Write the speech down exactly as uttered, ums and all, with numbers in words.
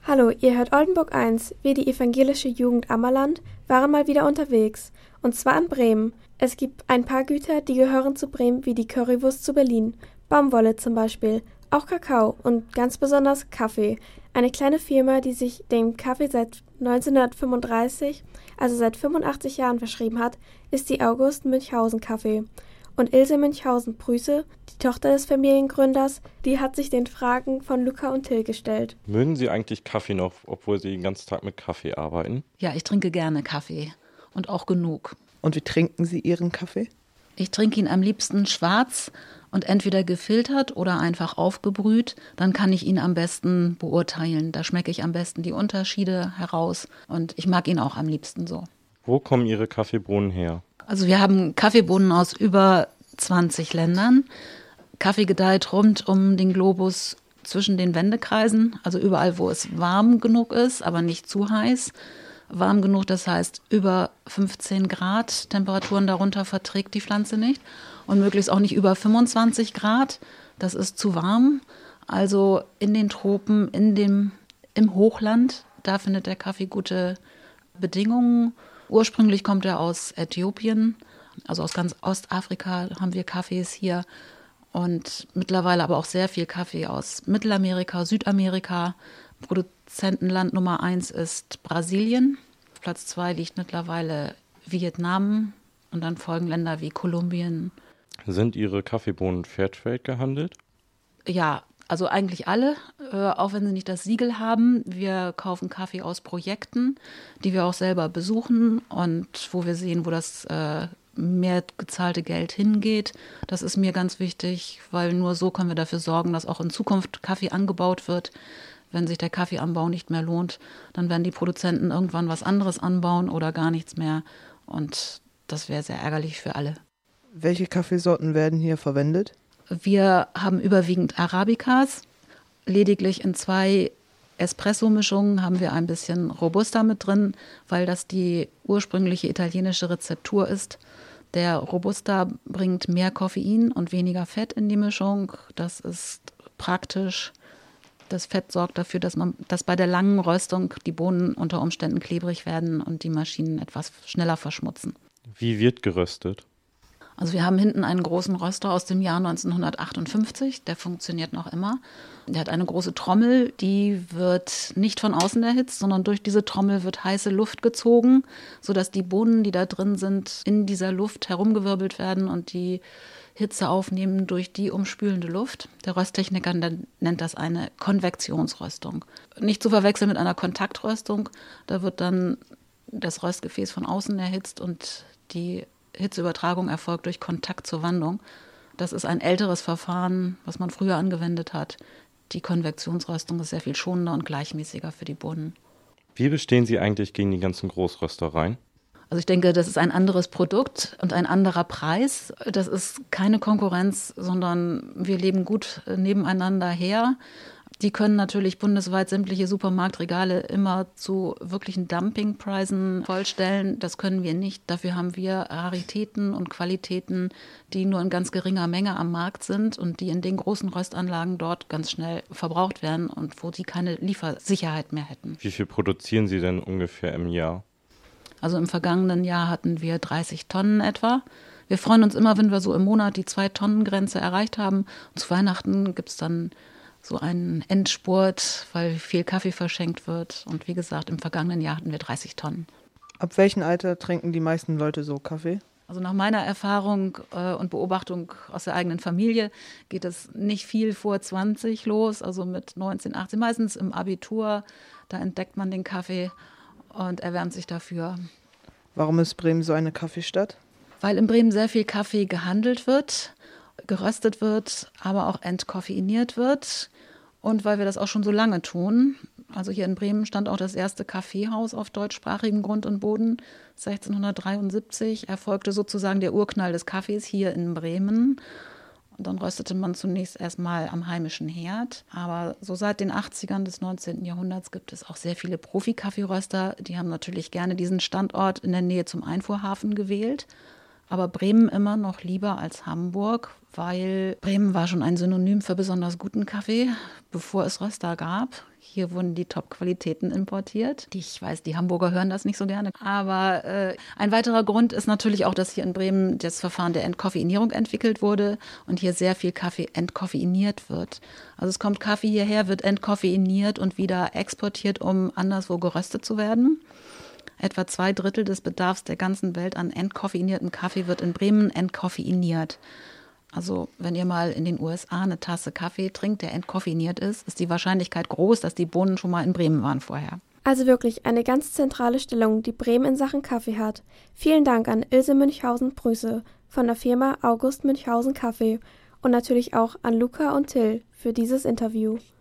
Hallo, ihr hört Oldenburg eins. Wir, die evangelische Jugend Ammerland, waren mal wieder unterwegs. Und zwar in Bremen. Es gibt ein paar Güter, die gehören zu Bremen, wie die Currywurst zu Berlin. Baumwolle zum Beispiel. Auch Kakao und ganz besonders Kaffee. Eine kleine Firma, die sich dem Kaffee seit neunzehnhundertfünfunddreißig, also seit fünfundachtzig Jahren verschrieben hat, ist die August Münchhausen Kaffee. Und Ilse Münchhausen-Prüße, die Tochter des Familiengründers, die hat sich den Fragen von Luca und Till gestellt. Mögen Sie eigentlich Kaffee noch, obwohl Sie den ganzen Tag mit Kaffee arbeiten? Ja, ich trinke gerne Kaffee und auch genug. Und wie trinken Sie Ihren Kaffee? Ich trinke ihn am liebsten schwarz und entweder gefiltert oder einfach aufgebrüht. Dann kann ich ihn am besten beurteilen. Da schmecke ich am besten die Unterschiede heraus und ich mag ihn auch am liebsten so. Wo kommen Ihre Kaffeebohnen her? Also wir haben Kaffeebohnen aus über zwanzig Ländern. Kaffee gedeiht rund um den Globus zwischen den Wendekreisen, also überall, wo es warm genug ist, aber nicht zu heiß. Warm genug, das heißt über fünfzehn Grad Temperaturen darunter verträgt die Pflanze nicht. Und möglichst auch nicht über fünfundzwanzig Grad, das ist zu warm. Also in den Tropen, in dem, im Hochland, da findet der Kaffee gute Bedingungen. Ursprünglich kommt er aus Äthiopien, also aus ganz Ostafrika haben wir Kaffees hier. Und mittlerweile aber auch sehr viel Kaffee aus Mittelamerika, Südamerika. Produzentenland Nummer eins ist Brasilien. Platz zwei liegt mittlerweile Vietnam. Und dann folgen Länder wie Kolumbien. Sind Ihre Kaffeebohnen Fairtrade gehandelt? Ja, also eigentlich alle, äh, auch wenn sie nicht das Siegel haben. Wir kaufen Kaffee aus Projekten, die wir auch selber besuchen und wo wir sehen, wo das äh, mehr gezahlte Geld hingeht. Das ist mir ganz wichtig, weil nur so können wir dafür sorgen, dass auch in Zukunft Kaffee angebaut wird. Wenn sich der Kaffeeanbau nicht mehr lohnt, dann werden die Produzenten irgendwann was anderes anbauen oder gar nichts mehr. Und das wäre sehr ärgerlich für alle. Welche Kaffeesorten werden hier verwendet? Wir haben überwiegend Arabicas. Lediglich in zwei Espresso-Mischungen haben wir ein bisschen Robusta mit drin, weil das die ursprüngliche italienische Rezeptur ist. Der Robusta bringt mehr Koffein und weniger Fett in die Mischung. Das ist praktisch. Das Fett sorgt dafür, dass man, dass bei der langen Röstung die Bohnen unter Umständen klebrig werden und die Maschinen etwas schneller verschmutzen. Wie wird geröstet? Also wir haben hinten einen großen Röster aus dem Jahr neunzehnhundertachtundfünfzig, der funktioniert noch immer. Der hat eine große Trommel, die wird nicht von außen erhitzt, sondern durch diese Trommel wird heiße Luft gezogen, sodass die Bohnen, die da drin sind, in dieser Luft herumgewirbelt werden und die Hitze aufnehmen durch die umspülende Luft. Der Rösttechniker nennt das eine Konvektionsröstung. Nicht zu verwechseln mit einer Kontaktröstung, da wird dann das Röstgefäß von außen erhitzt und die Hitzeübertragung erfolgt durch Kontakt zur Wandung. Das ist ein älteres Verfahren, was man früher angewendet hat. Die Konvektionsröstung ist sehr viel schonender und gleichmäßiger für die Bohnen. Wie bestehen Sie eigentlich gegen die ganzen Großröstereien? Also ich denke, das ist ein anderes Produkt und ein anderer Preis. Das ist keine Konkurrenz, sondern wir leben gut nebeneinander her. Die können natürlich bundesweit sämtliche Supermarktregale immer zu wirklichen Dumpingpreisen vollstellen. Das können wir nicht. Dafür haben wir Raritäten und Qualitäten, die nur in ganz geringer Menge am Markt sind und die in den großen Röstanlagen dort ganz schnell verbraucht werden und wo die keine Liefersicherheit mehr hätten. Wie viel produzieren Sie denn ungefähr im Jahr? Also im vergangenen Jahr hatten wir dreißig Tonnen etwa. Wir freuen uns immer, wenn wir so im Monat die Zwei-Tonnen-Grenze erreicht haben. Und zu Weihnachten gibt es dann so einen Endspurt, weil viel Kaffee verschenkt wird. Und wie gesagt, im vergangenen Jahr hatten wir dreißig Tonnen. Ab welchem Alter trinken die meisten Leute so Kaffee? Also nach meiner Erfahrung äh, und Beobachtung aus der eigenen Familie geht es nicht viel vor zwanzig los, also mit neunzehn, achtzehn, meistens im Abitur. Da entdeckt man den Kaffee und erwärmt sich dafür. Warum ist Bremen so eine Kaffeestadt? Weil in Bremen sehr viel Kaffee gehandelt wird, geröstet wird, aber auch entkoffeiniert wird und weil wir das auch schon so lange tun. Also hier in Bremen stand auch das erste Kaffeehaus auf deutschsprachigem Grund und Boden. sechzehnhundertdreiundsiebzig erfolgte sozusagen der Urknall des Kaffees hier in Bremen. Und dann röstete man zunächst erstmal am heimischen Herd. Aber so seit den achtzigern des neunzehnten Jahrhunderts gibt es auch sehr viele Profi-Kaffeeröster. Die haben natürlich gerne diesen Standort in der Nähe zum Einfuhrhafen gewählt. Aber Bremen immer noch lieber als Hamburg, weil Bremen war schon ein Synonym für besonders guten Kaffee, bevor es Röster gab. Hier wurden die Top-Qualitäten importiert. Ich weiß, die Hamburger hören das nicht so gerne. Aber äh, ein weiterer Grund ist natürlich auch, dass hier in Bremen das Verfahren der Entkoffeinierung entwickelt wurde und hier sehr viel Kaffee entkoffeiniert wird. Also es kommt Kaffee hierher, wird entkoffeiniert und wieder exportiert, um anderswo geröstet zu werden. Etwa zwei Drittel des Bedarfs der ganzen Welt an entkoffeiniertem Kaffee wird in Bremen entkoffeiniert. Also wenn ihr mal in den U S A eine Tasse Kaffee trinkt, der entkoffeiniert ist, ist die Wahrscheinlichkeit groß, dass die Bohnen schon mal in Bremen waren vorher. Also wirklich eine ganz zentrale Stellung, die Bremen in Sachen Kaffee hat. Vielen Dank an Ilse Münchhausen-Prüße von der Firma August Münchhausen Kaffee und natürlich auch an Luca und Till für dieses Interview.